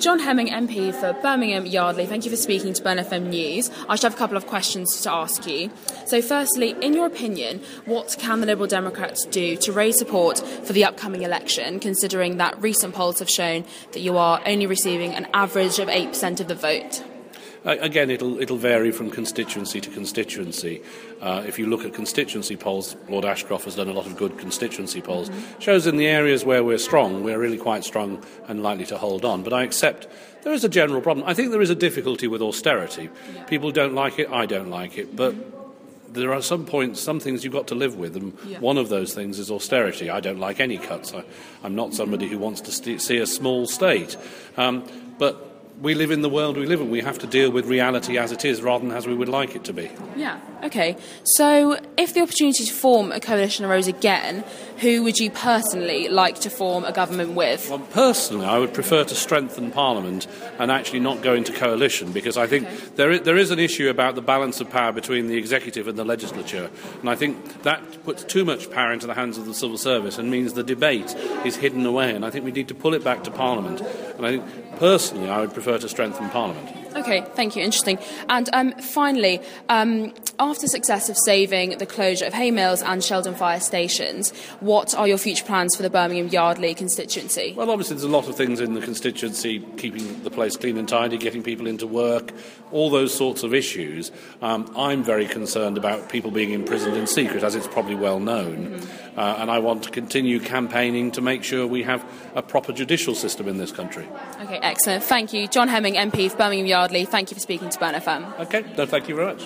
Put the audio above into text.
John Hemming, MP for Birmingham Yardley. Thank you for speaking to Burn FM News. I should have a couple of questions to ask you. So firstly, in your opinion, what can the Liberal Democrats do to raise support for the upcoming election, considering that recent polls have shown that you are only receiving an average of 8% of the vote? Again, it'll vary from constituency to constituency. If you look at constituency polls, Lord Ashcroft has done a lot of good constituency polls. Shows in the areas where we're strong, we're really quite strong and likely to hold on. But I accept there is a general problem. I think there is a difficulty with austerity. People don't like it, I don't like it. But there are some things you've got to live with, and one of those things is austerity. I don't like any cuts. I'm not somebody who wants to see a small state. But we live in the world we live in. We have to deal with reality as it is rather than as we would like it to be. Yeah, OK. So if the opportunity to form a coalition arose again, who would you personally like to form a government with? Well, personally, I would prefer to strengthen Parliament and actually not go into coalition, because I think there is an issue about the balance of power between the executive and the legislature, and I think that puts too much power into the hands of the civil service and means the debate is hidden away, and I think we need to pull it back to Parliament. And I think, personally, I would prefer to strengthen Parliament. OK, thank you. Interesting. And finally, after success of saving the closure of Hay Mills and Sheldon Fire Stations, what are your future plans for the Birmingham Yardley constituency? Well, obviously there's a lot of things in the constituency, keeping the place clean and tidy, getting people into work, all those sorts of issues. I'm very concerned about people being imprisoned in secret, as it's probably well known. And I want to continue campaigning to make sure we have a proper judicial system in this country. OK, excellent. Thank you. John Hemming, MP for Birmingham Yardley. Thank you for speaking to Burn FM. OK, no, thank you very much.